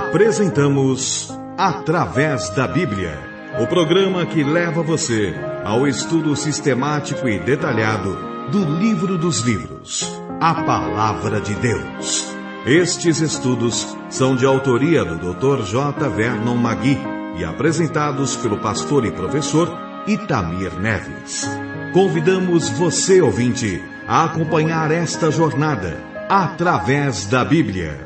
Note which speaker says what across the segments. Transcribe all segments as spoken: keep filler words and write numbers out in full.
Speaker 1: Apresentamos Através da Bíblia, o programa que leva você ao estudo sistemático e detalhado do livro dos livros, a Palavra de Deus. Estes estudos são de autoria do doutor J. Vernon Magui e apresentados pelo pastor e professor Itamir Neves. Convidamos você, ouvinte, a acompanhar esta jornada através da Bíblia.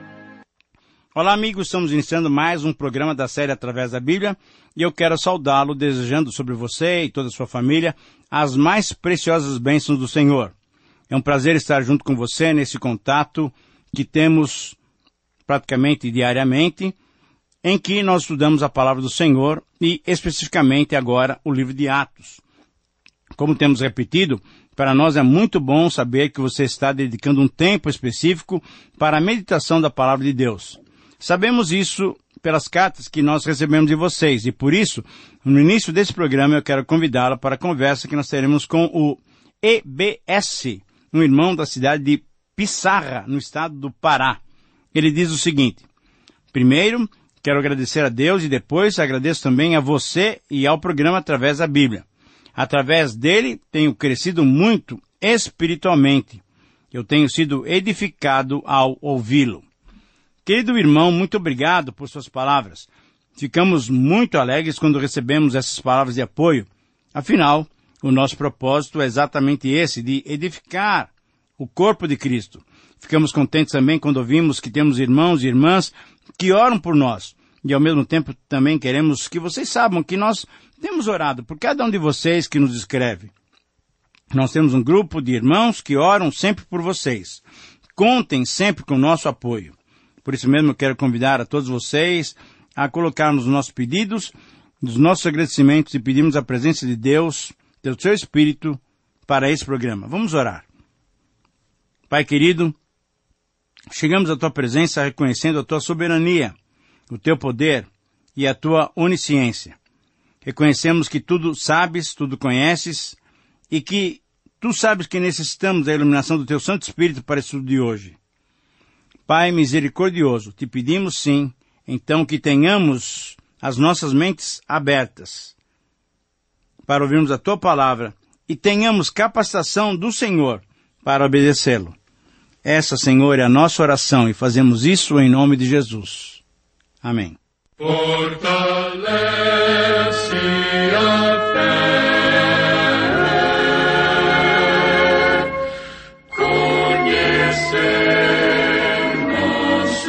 Speaker 2: Olá, amigos, estamos iniciando mais um programa da série Através da Bíblia e eu quero saudá-lo desejando sobre você e toda a sua família as mais preciosas bênçãos do Senhor. É um prazer estar junto com você nesse contato que temos praticamente diariamente, em que nós estudamos a palavra do Senhor e especificamente agora o livro de Atos. Como temos repetido, para nós é muito bom saber que você está dedicando um tempo específico para a meditação da palavra de Deus. Sabemos isso pelas cartas que nós recebemos de vocês e por isso, no início desse programa eu quero convidá-la para a conversa que nós teremos com o E B S, um irmão da cidade de Pissarra, no estado do Pará. Ele diz o seguinte: primeiro, quero agradecer a Deus e depois agradeço também a você e ao programa Através da Bíblia. Através dele, tenho crescido muito espiritualmente. Eu tenho sido edificado ao ouvi-lo. Querido irmão, muito obrigado por suas palavras. Ficamos muito alegres quando recebemos essas palavras de apoio. Afinal, o nosso propósito é exatamente esse, de edificar o corpo de Cristo. Ficamos contentes também quando ouvimos que temos irmãos e irmãs que oram por nós. E ao mesmo tempo também queremos que vocês saibam que nós temos orado por cada um de vocês que nos escreve. Nós temos um grupo de irmãos que oram sempre por vocês. Contem sempre com o nosso apoio. Por isso mesmo eu quero convidar a todos vocês a colocarmos os nossos pedidos, os nossos agradecimentos e pedimos a presença de Deus, do seu Espírito, para esse programa. Vamos orar. Pai querido, chegamos à tua presença reconhecendo a tua soberania, o teu poder e a tua onisciência. Reconhecemos que tudo sabes, tudo conheces e que tu sabes que necessitamos da iluminação do teu Santo Espírito para o estudo de hoje. Pai misericordioso, te pedimos sim, então que tenhamos as nossas mentes abertas para ouvirmos a tua palavra e tenhamos capacitação do Senhor para obedecê-lo. Essa, Senhor, é a nossa oração e fazemos isso em nome de Jesus. Amém.
Speaker 3: Fortalece a fé, conhecer nosso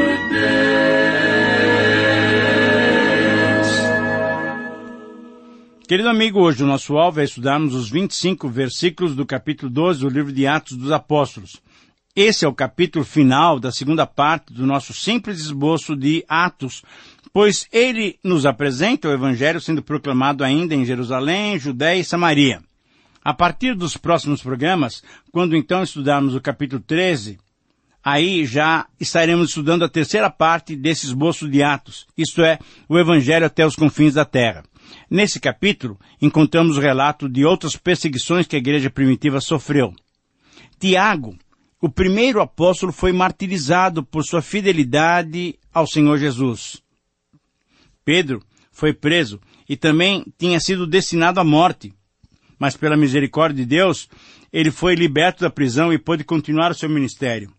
Speaker 3: Deus.
Speaker 2: Querido amigo, hoje o nosso alvo é estudarmos os vinte e cinco versículos do capítulo doze do livro de Atos dos Apóstolos. Esse é o capítulo final da segunda parte do nosso simples esboço de Atos, pois ele nos apresenta o Evangelho sendo proclamado ainda em Jerusalém, Judéia e Samaria. A partir dos próximos programas, quando então estudarmos o capítulo treze, aí já estaremos estudando a terceira parte desse esboço de Atos, isto é, o Evangelho até os confins da terra. Nesse capítulo, encontramos o relato de outras perseguições que a igreja primitiva sofreu. Tiago, o primeiro apóstolo, foi martirizado por sua fidelidade ao Senhor Jesus. Pedro foi preso e também tinha sido destinado à morte. Mas pela misericórdia de Deus, ele foi liberto da prisão e pôde continuar o seu ministério.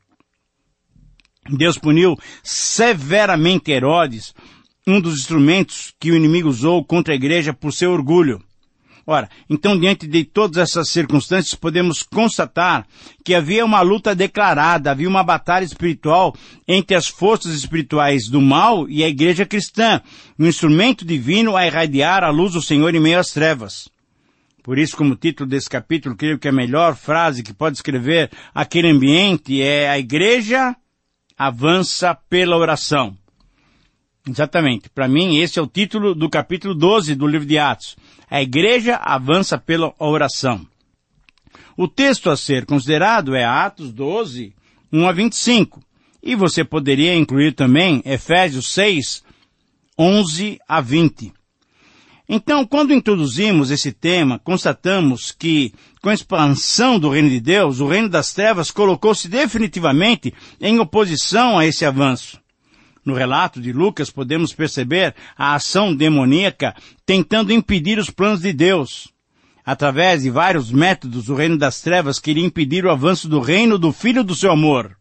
Speaker 2: Deus puniu severamente Herodes, um dos instrumentos que o inimigo usou contra a igreja por seu orgulho. Ora, então diante de todas essas circunstâncias podemos constatar que havia uma luta declarada, havia uma batalha espiritual entre as forças espirituais do mal e a igreja cristã, um instrumento divino a irradiar a luz do Senhor em meio às trevas. Por isso, como título desse capítulo, creio que a melhor frase que pode escrever aquele ambiente é: a igreja avança pela oração. Exatamente. Para mim, esse é o título do capítulo doze do livro de Atos. A igreja avança pela oração. O texto a ser considerado é Atos doze, um a vinte e cinco. E você poderia incluir também Efésios seis, onze a vinte. Então, quando introduzimos esse tema, constatamos que, com a expansão do reino de Deus, o reino das trevas colocou-se definitivamente em oposição a esse avanço. No relato de Lucas, podemos perceber a ação demoníaca tentando impedir os planos de Deus. Através de vários métodos, o reino das trevas queria impedir o avanço do reino do Filho do seu amor.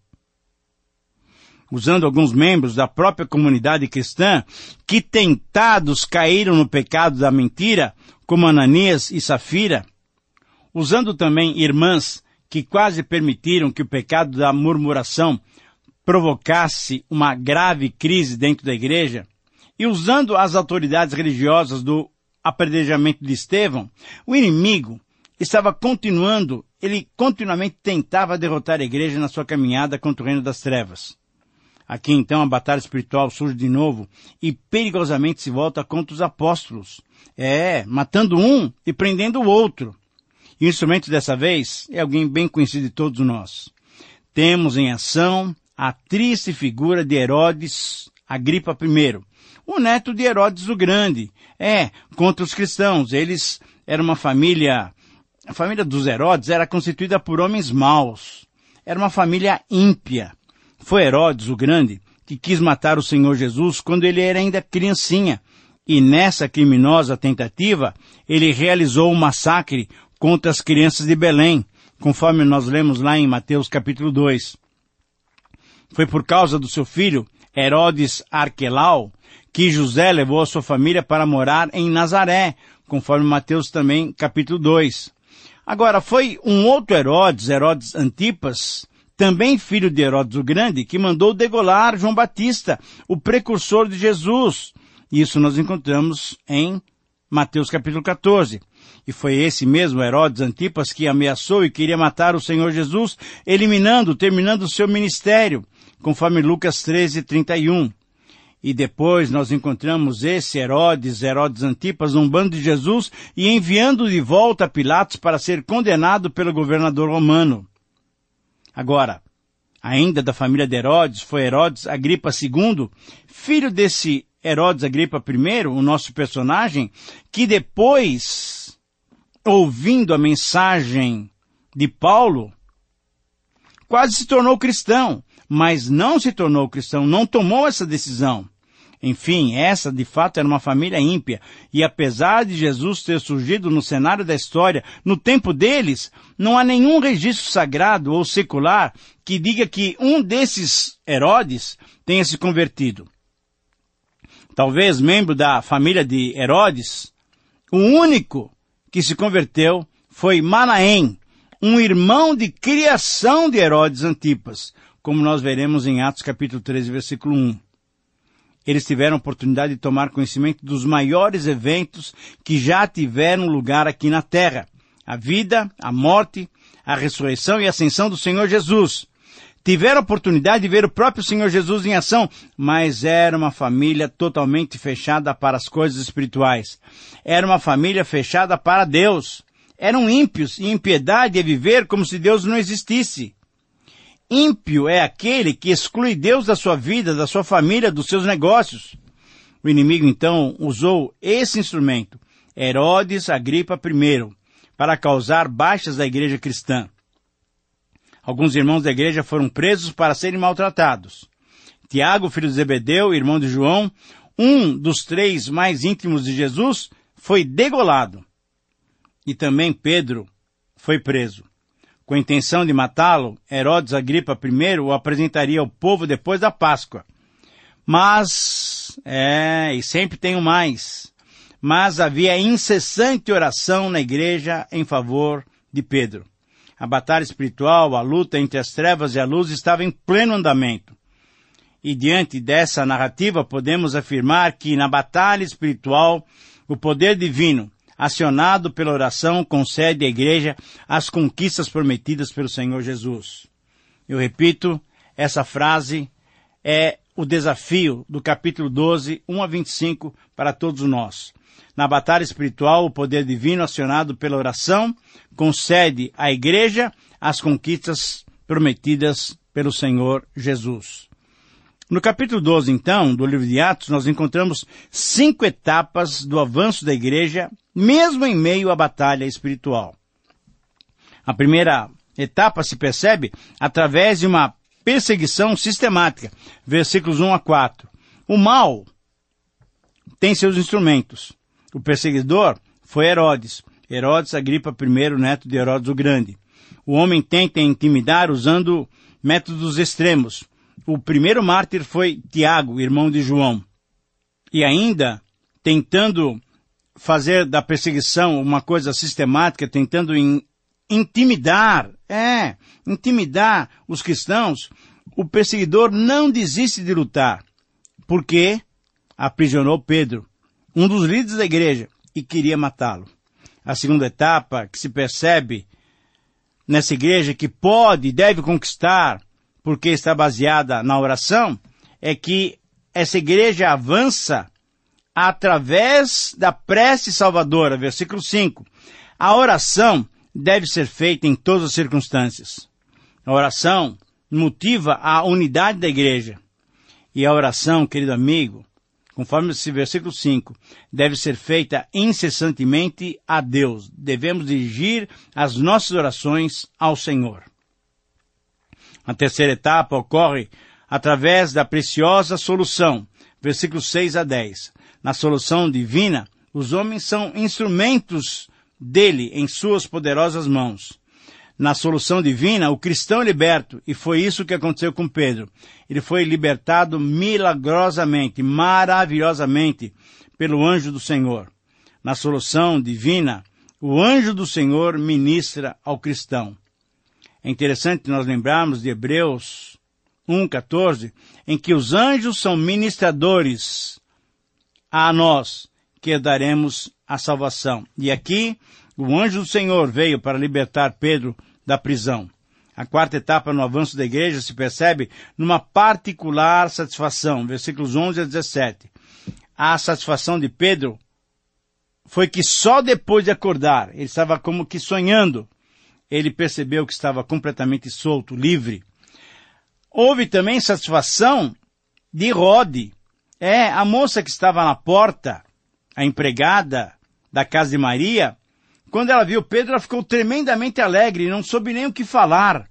Speaker 2: Usando alguns membros da própria comunidade cristã, que tentados caíram no pecado da mentira, como Ananias e Safira. Usando também irmãs que quase permitiram que o pecado da murmuração provocasse uma grave crise dentro da igreja, e usando as autoridades religiosas do apedrejamento de Estevão, o inimigo estava continuando, ele continuamente tentava derrotar a igreja na sua caminhada contra o reino das trevas. Aqui então a batalha espiritual surge de novo e perigosamente se volta contra os apóstolos. É, matando um e prendendo o outro. E o instrumento dessa vez é alguém bem conhecido de todos nós. Temos em ação a triste figura de Herodes Agripa I, o neto de Herodes o Grande. É, contra os cristãos. Eles eram uma família, a família dos Herodes era constituída por homens maus. Era uma família ímpia. Foi Herodes o Grande que quis matar o Senhor Jesus quando ele era ainda criancinha. E nessa criminosa tentativa, ele realizou um massacre contra as crianças de Belém, conforme nós lemos lá em Mateus capítulo dois. Foi por causa do seu filho, Herodes Arquelau, que José levou a sua família para morar em Nazaré, conforme Mateus também capítulo dois. Agora, foi um outro Herodes, Herodes Antipas, também filho de Herodes o Grande, que mandou degolar João Batista, o precursor de Jesus. Isso nós encontramos em Mateus capítulo quatorze. E foi esse mesmo Herodes Antipas que ameaçou e queria matar o Senhor Jesus, eliminando, terminando o seu ministério, conforme Lucas treze, trinta e um. E depois nós encontramos esse Herodes, Herodes Antipas, zombando de Jesus e enviando de volta a Pilatos para ser condenado pelo governador romano. Agora, ainda da família de Herodes, foi Herodes Agripa segundo, filho desse Herodes Agripa I, o nosso personagem, que depois, ouvindo a mensagem de Paulo, quase se tornou cristão, mas não se tornou cristão, não tomou essa decisão. Enfim, essa de fato era uma família ímpia, e apesar de Jesus ter surgido no cenário da história, no tempo deles, não há nenhum registro sagrado ou secular que diga que um desses Herodes tenha se convertido. Talvez membro da família de Herodes, o único que se converteu foi Manaém, um irmão de criação de Herodes Antipas, como nós veremos em Atos capítulo treze, versículo um. Eles tiveram a oportunidade de tomar conhecimento dos maiores eventos que já tiveram lugar aqui na terra. A vida, a morte, a ressurreição e a ascensão do Senhor Jesus. Tiveram a oportunidade de ver o próprio Senhor Jesus em ação, mas era uma família totalmente fechada para as coisas espirituais. Era uma família fechada para Deus. Eram ímpios, e impiedade é viver como se Deus não existisse. Ímpio é aquele que exclui Deus da sua vida, da sua família, dos seus negócios. O inimigo, então, usou esse instrumento, Herodes Agripa I, para causar baixas da igreja cristã. Alguns irmãos da igreja foram presos para serem maltratados. Tiago, filho de Zebedeu, irmão de João, um dos três mais íntimos de Jesus, foi degolado. E também Pedro foi preso. Com a intenção de matá-lo, Herodes Agripa I o apresentaria ao povo depois da Páscoa. Mas, é, e sempre tem um mais, mas havia incessante oração na igreja em favor de Pedro. A batalha espiritual, a luta entre as trevas e a luz estava em pleno andamento. E diante dessa narrativa, podemos afirmar que na batalha espiritual, o poder divino, acionado pela oração, concede à igreja as conquistas prometidas pelo Senhor Jesus. Eu repito, essa frase é o desafio do capítulo doze, um a vinte e cinco, para todos nós. Na batalha espiritual, o poder divino, acionado pela oração, concede à igreja as conquistas prometidas pelo Senhor Jesus. No capítulo doze, então, do livro de Atos, nós encontramos cinco etapas do avanço da igreja, mesmo em meio à batalha espiritual. A primeira etapa se percebe através de uma perseguição sistemática. Versículos um a quatro. O mal tem seus instrumentos. O perseguidor foi Herodes. Herodes Agripa I, neto de Herodes o Grande. O homem tenta intimidar usando métodos extremos. O primeiro mártir foi Tiago, irmão de João. E ainda, tentando fazer da perseguição uma coisa sistemática, tentando in, intimidar, é, intimidar os cristãos, o perseguidor não desiste de lutar, porque aprisionou Pedro, um dos líderes da igreja, e queria matá-lo. A segunda etapa que se percebe nessa igreja que pode e deve conquistar, porque está baseada na oração, é que essa igreja avança através da prece salvadora, versículo cinco. A oração deve ser feita em todas as circunstâncias. A oração motiva a unidade da igreja. E a oração, querido amigo, conforme esse versículo cinco, deve ser feita incessantemente a Deus. Devemos dirigir as nossas orações ao Senhor. A terceira etapa ocorre através da preciosa solução, versículos seis a dez. Na solução divina, os homens são instrumentos dele em suas poderosas mãos. Na solução divina, o cristão é liberto, e foi isso que aconteceu com Pedro. Ele foi libertado milagrosamente, maravilhosamente, pelo anjo do Senhor. Na solução divina, o anjo do Senhor ministra ao cristão. É interessante nós lembrarmos de Hebreus um, quatorze, em que os anjos são ministradores a nós, que daremos a salvação. E aqui, o anjo do Senhor veio para libertar Pedro da prisão. A quarta etapa no avanço da igreja se percebe numa particular satisfação, versículos onze a dezessete. A satisfação de Pedro foi que só depois de acordar, ele estava como que sonhando, ele percebeu que estava completamente solto, livre. Houve também satisfação de Rode. É, a moça que estava na porta, a empregada da casa de Maria, quando ela viu Pedro, ela ficou tremendamente alegre e não soube nem o que falar.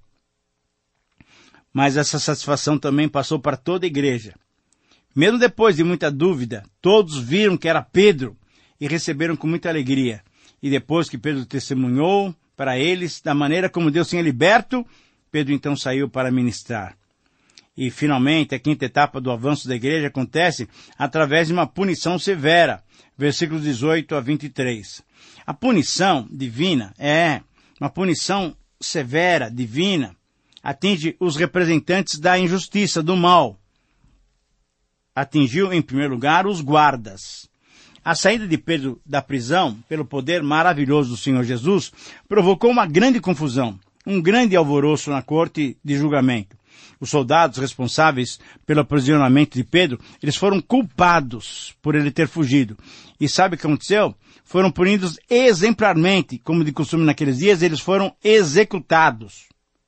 Speaker 2: Mas essa satisfação também passou para toda a igreja. Mesmo depois de muita dúvida, todos viram que era Pedro e receberam com muita alegria. E depois que Pedro testemunhou para eles da maneira como Deus tinha liberto, Pedro então saiu para ministrar. E, finalmente, a quinta etapa do avanço da igreja acontece através de uma punição severa. Versículos dezoito a vinte e três. A punição divina é uma punição severa, divina, atinge os representantes da injustiça, do mal. Atingiu, em primeiro lugar, os guardas. A saída de Pedro da prisão, pelo poder maravilhoso do Senhor Jesus, provocou uma grande confusão, um grande alvoroço na corte de julgamento. Os soldados responsáveis pelo aprisionamento de Pedro, eles foram culpados por ele ter fugido. E sabe o que aconteceu? Foram punidos exemplarmente, como de costume naqueles dias, eles foram executados.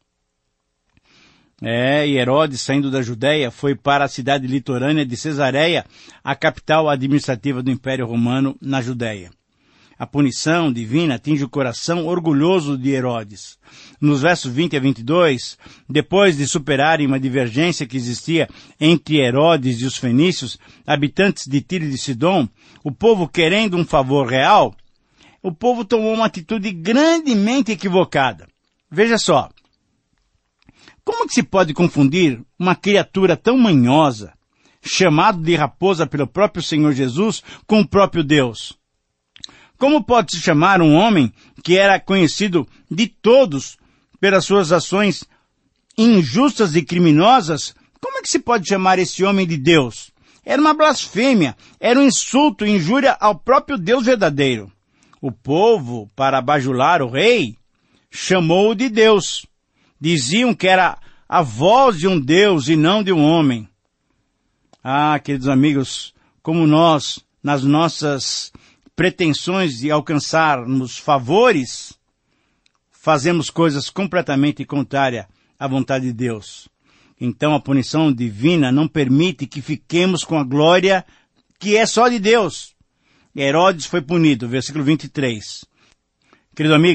Speaker 2: É, e Herodes, saindo da Judéia, foi para a cidade litorânea de Cesareia, a capital administrativa do Império Romano na Judéia. A punição divina atinge o coração orgulhoso de Herodes. Nos versos vinte a vinte e dois, depois de superarem uma divergência que existia entre Herodes e os fenícios, habitantes de Tiro e de Sidom, o povo querendo um favor real, o povo tomou uma atitude grandemente equivocada. Veja só, como que se pode confundir uma criatura tão manhosa, chamado de raposa pelo próprio Senhor Jesus, com o próprio Deus? Como pode-se chamar um homem que era conhecido de todos pelas suas ações injustas e criminosas? Como é que se pode chamar esse homem de Deus? Era uma blasfêmia, era um insulto, injúria ao próprio Deus verdadeiro. O povo, para bajular o rei, chamou-o de Deus. Diziam que era a voz de um Deus e não de um homem. Ah, queridos amigos, como nós, nas nossas pretensões de alcançarmos favores, fazemos coisas completamente contrárias à vontade de Deus. Então a punição divina não permite que fiquemos com a glória que é só de Deus. Herodes foi punido, versículo vinte e três. Querido amigo,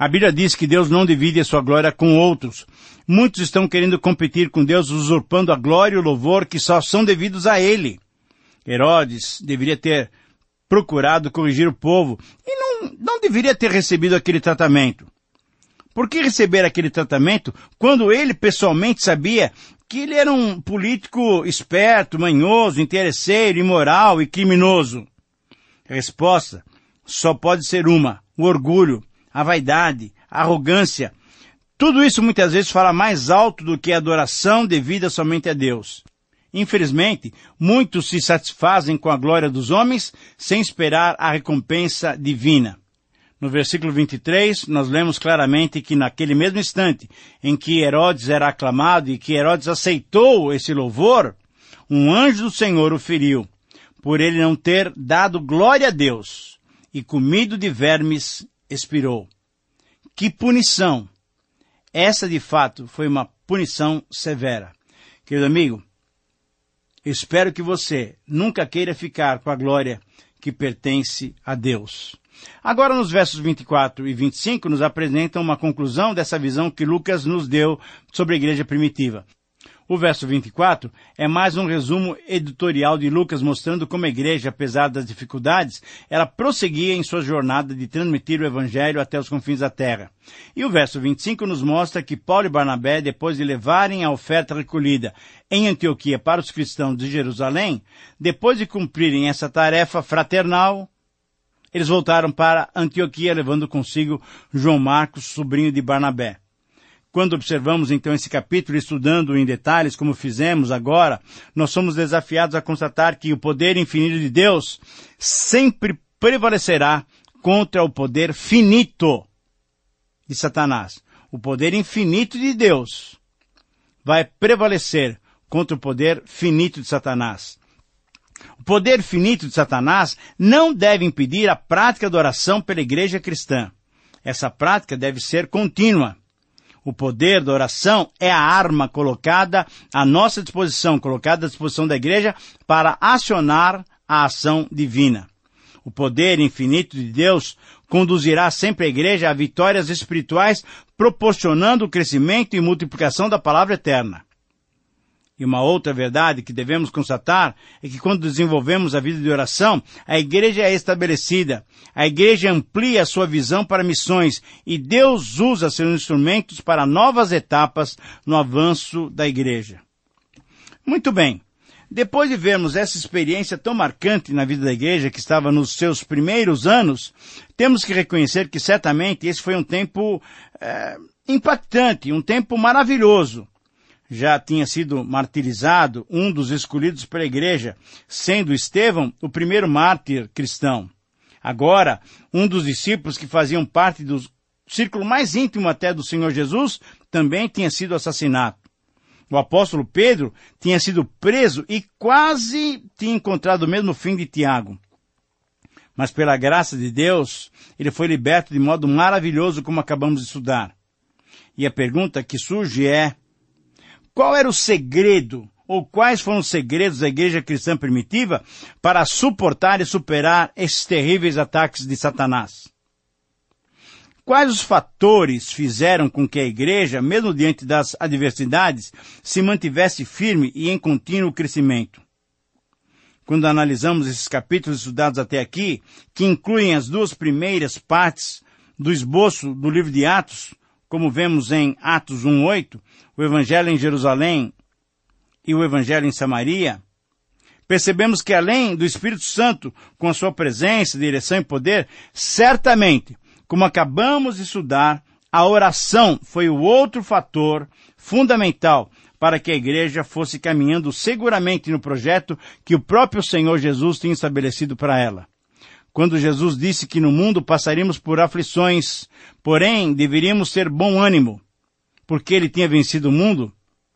Speaker 2: A Bíblia diz que Deus não divide a sua glória com outros. Muitos estão querendo competir com Deus, usurpando a glória e o louvor que só são devidos a Ele. Herodes deveria ter procurado corrigir o povo e não, não deveria ter recebido aquele tratamento. Por que receber aquele tratamento quando ele pessoalmente sabia que ele era um político esperto, manhoso, interesseiro, imoral e criminoso? A resposta só pode ser uma: o orgulho, a vaidade, a arrogância. Tudo isso muitas vezes fala mais alto do que a adoração devida somente a Deus. Infelizmente, muitos se satisfazem com a glória dos homens sem esperar a recompensa divina. No versículo vinte e três, nós lemos claramente que naquele mesmo instante em que Herodes era aclamado e que Herodes aceitou esse louvor, um anjo do Senhor o feriu, por ele não ter dado glória a Deus, e comido de vermes expirou. Que punição! Essa, de fato, foi uma punição severa. Querido amigo, espero que você nunca queira ficar com a glória que pertence a Deus. Agora, nos versos vinte e quatro e vinte e cinco, nos apresentam uma conclusão dessa visão que Lucas nos deu sobre a igreja primitiva. O verso vinte e quatro é mais um resumo editorial de Lucas mostrando como a igreja, apesar das dificuldades, ela prosseguia em sua jornada de transmitir o evangelho até os confins da terra. E o verso vinte e cinco nos mostra que Paulo e Barnabé, depois de levarem a oferta recolhida em Antioquia para os cristãos de Jerusalém, depois de cumprirem essa tarefa fraternal, eles voltaram para Antioquia, levando consigo João Marcos, sobrinho de Barnabé. Quando observamos então esse capítulo, estudando em detalhes, como fizemos agora, nós somos desafiados a constatar que o poder infinito de Deus sempre prevalecerá contra o poder finito de Satanás. O poder infinito de Deus vai prevalecer contra o poder finito de Satanás. O poder finito de Satanás não deve impedir a prática da oração pela igreja cristã. Essa prática deve ser contínua. O poder da oração é a arma colocada à nossa disposição, colocada à disposição da igreja para acionar a ação divina. O poder infinito de Deus conduzirá sempre a igreja a vitórias espirituais, proporcionando o crescimento e multiplicação da palavra eterna. E uma outra verdade que devemos constatar é que quando desenvolvemos a vida de oração, a igreja é estabelecida, a igreja amplia a sua visão para missões e Deus usa seus instrumentos para novas etapas no avanço da igreja. Muito bem, depois de vermos essa experiência tão marcante na vida da igreja que estava nos seus primeiros anos, temos que reconhecer que certamente esse foi um tempo é, impactante, um tempo maravilhoso. Já tinha sido martirizado um dos escolhidos pela igreja, sendo Estevão o primeiro mártir cristão. Agora, um dos discípulos que faziam parte do círculo mais íntimo até do Senhor Jesus também tinha sido assassinado. O apóstolo Pedro tinha sido preso e quase tinha encontrado o mesmo fim de Tiago. Mas pela graça de Deus, ele foi liberto de modo maravilhoso, como acabamos de estudar. E a pergunta que surge é: qual era o segredo, ou quais foram os segredos da igreja cristã primitiva para suportar e superar esses terríveis ataques de Satanás? Quais os fatores fizeram com que a igreja, mesmo diante das adversidades, se mantivesse firme e em contínuo crescimento? Quando analisamos esses capítulos estudados até aqui, que incluem as duas primeiras partes do esboço do livro de Atos, como vemos em Atos um, oito, o Evangelho em Jerusalém e o Evangelho em Samaria, percebemos que além do Espírito Santo, com a sua presença, direção e poder, certamente, como acabamos de estudar, a oração foi o outro fator fundamental para que a igreja fosse caminhando seguramente no projeto que o próprio Senhor Jesus tinha estabelecido para ela. Quando Jesus disse que no mundo passaríamos por aflições, porém deveríamos ter bom ânimo, porque ele tinha vencido o mundo.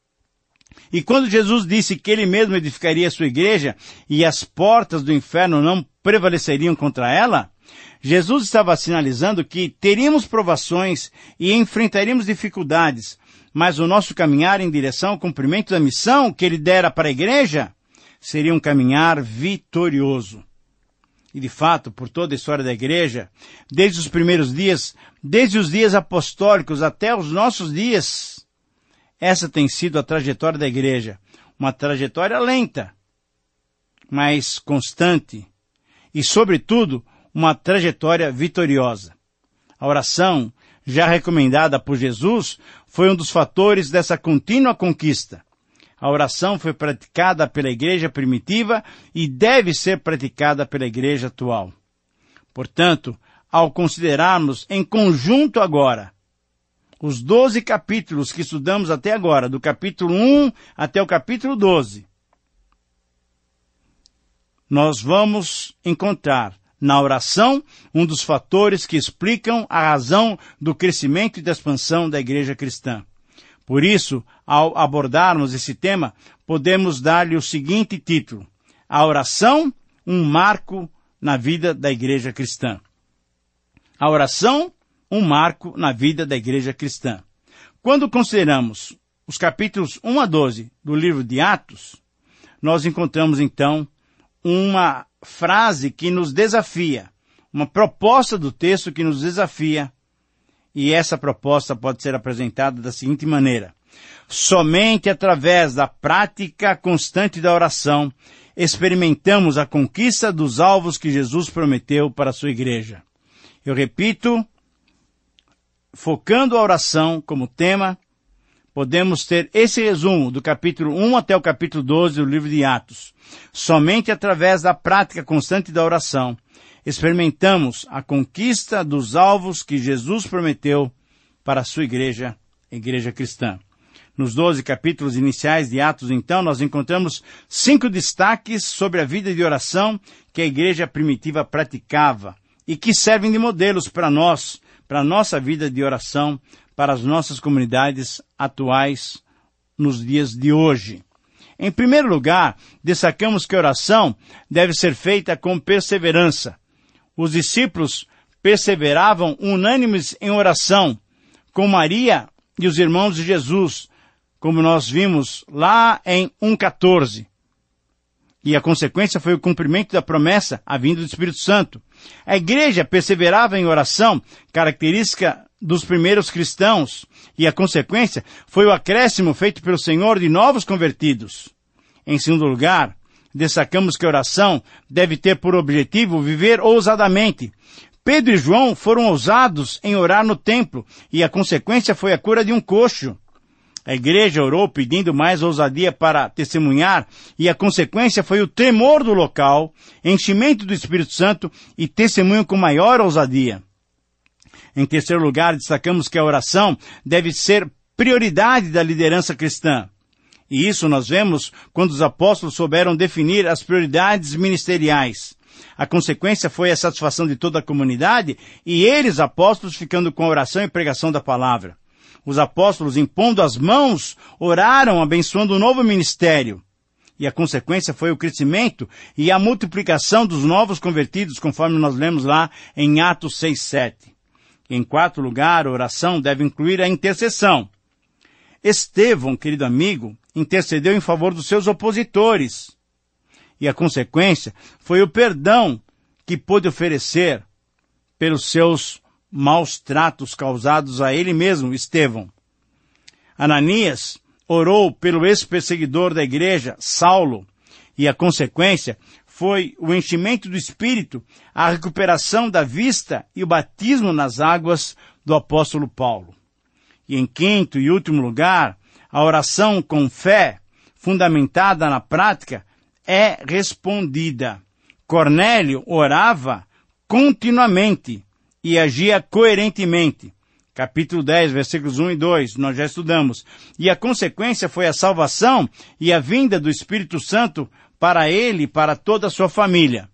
Speaker 2: E quando Jesus disse que ele mesmo edificaria a sua igreja e as portas do inferno não prevaleceriam contra ela, Jesus estava sinalizando que teríamos provações e enfrentaríamos dificuldades, mas o nosso caminhar em direção ao cumprimento da missão que ele dera para a igreja seria um caminhar vitorioso. e de fato por toda a história da igreja, desde os primeiros dias, desde os dias apostólicos até os nossos dias, essa tem sido a trajetória da igreja. Uma trajetória lenta, mas constante e, sobretudo, uma trajetória vitoriosa. A oração, já recomendada por Jesus, foi um dos fatores dessa contínua conquista. A oração foi praticada pela igreja primitiva e deve ser praticada pela igreja atual. Portanto, ao considerarmos em conjunto agora os doze capítulos que estudamos até agora, do capítulo um até o capítulo doze, nós vamos encontrar na oração um dos fatores que explicam a razão do crescimento e da expansão da igreja cristã. Por isso, ao abordarmos esse tema, podemos dar-lhe o seguinte título: A oração, um marco na vida da igreja cristã. A oração, um marco na vida da igreja cristã. Quando consideramos os capítulos um a doze do livro de Atos, nós encontramos então uma frase que nos desafia, uma proposta do texto que nos desafia, e essa proposta pode ser apresentada da seguinte maneira: somente através da prática constante da oração experimentamos a conquista dos alvos que Jesus prometeu para a sua igreja. Eu repito, focando a oração como tema, podemos ter esse resumo do capítulo um até o capítulo doze do livro de Atos. Somente através da prática constante da oração experimentamos a conquista dos alvos que Jesus prometeu para a sua igreja, a igreja cristã. Nos doze capítulos iniciais de Atos, então, nós encontramos cinco destaques sobre a vida de oração que a igreja primitiva praticava e que servem de modelos para nós, para a nossa vida de oração, para as nossas comunidades atuais nos dias de hoje. Em primeiro lugar, destacamos que a oração deve ser feita com perseverança. Os discípulos perseveravam unânimes em oração, com Maria e os irmãos de Jesus, como nós vimos lá em um catorze. E a consequência foi o cumprimento da promessa, a vinda do Espírito Santo. A igreja perseverava em oração, característica dos primeiros cristãos, e a consequência foi o acréscimo feito pelo Senhor de novos convertidos. Em segundo lugar, destacamos que a oração deve ter por objetivo viver ousadamente. Pedro e João foram ousados em orar no templo, e a consequência foi a cura de um coxo. A igreja orou pedindo mais ousadia para testemunhar, e a consequência foi o temor do local, enchimento do Espírito Santo e testemunho com maior ousadia. Em terceiro lugar, destacamos que a oração deve ser prioridade da liderança cristã. E isso nós vemos quando os apóstolos souberam definir as prioridades ministeriais. A consequência foi a satisfação de toda a comunidade e eles, apóstolos, ficando com a oração e pregação da palavra. Os apóstolos, impondo as mãos, oraram abençoando o novo ministério. E a consequência foi o crescimento e a multiplicação dos novos convertidos, conforme nós lemos lá em Atos seis, sete. Em quarto lugar, a oração deve incluir a intercessão. Estevão, querido amigo, intercedeu em favor dos seus opositores. E a consequência foi o perdão que pôde oferecer pelos seus maus tratos causados a ele mesmo, Estevão. Ananias orou pelo ex-perseguidor da igreja, Saulo, e a consequência foi o enchimento do Espírito, a recuperação da vista e o batismo nas águas do apóstolo Paulo. E em quinto e último lugar, a oração com fé, fundamentada na prática, é respondida. Cornélio orava continuamente e agia coerentemente. Capítulo dez, versículos um e dois, nós já estudamos. E a consequência foi a salvação e a vinda do Espírito Santo para ele e para toda a sua família.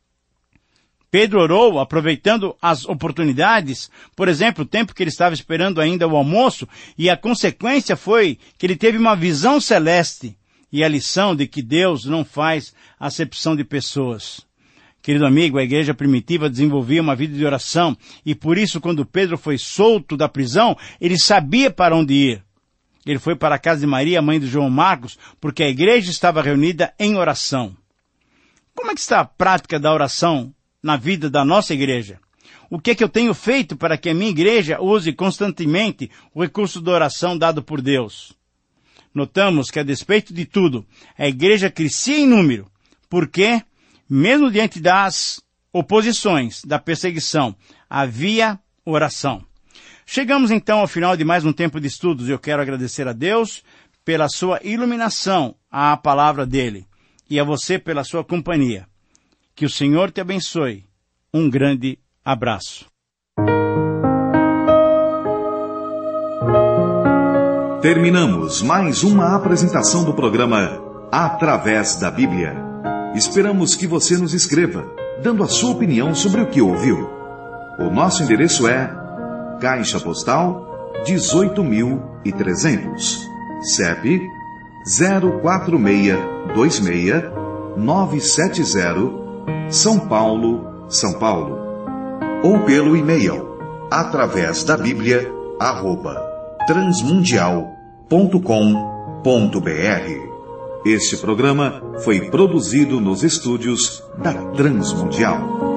Speaker 2: Pedro orou, aproveitando as oportunidades, por exemplo, o tempo que ele estava esperando ainda o almoço, e a consequência foi que ele teve uma visão celeste e a lição de que Deus não faz acepção de pessoas. Querido amigo, a igreja primitiva desenvolvia uma vida de oração, e por isso, quando Pedro foi solto da prisão, ele sabia para onde ir. Ele foi para a casa de Maria, mãe de João Marcos, porque a igreja estava reunida em oração. Como é que está a prática da oração na vida da nossa igreja? O que é que eu tenho feito para que a minha igreja use constantemente o recurso da oração dado por Deus? Notamos que, a despeito de tudo, a igreja crescia em número, porque, mesmo diante das oposições, da perseguição, havia oração. Chegamos então ao final de mais um tempo de estudos e eu quero agradecer a Deus pela sua iluminação à palavra dele e a você pela sua companhia. Que o Senhor te abençoe. Um grande abraço.
Speaker 1: Terminamos mais uma apresentação do programa Através da Bíblia. Esperamos que você nos escreva, dando a sua opinião sobre o que ouviu. O nosso endereço é Caixa Postal dezoito mil e trezentos, C E P zero quatro seis dois seis nove sete zero, São Paulo, São Paulo. Ou pelo e-mail através da Bíblia arroba transmundial ponto com ponto br. Este programa foi produzido nos estúdios da Transmundial.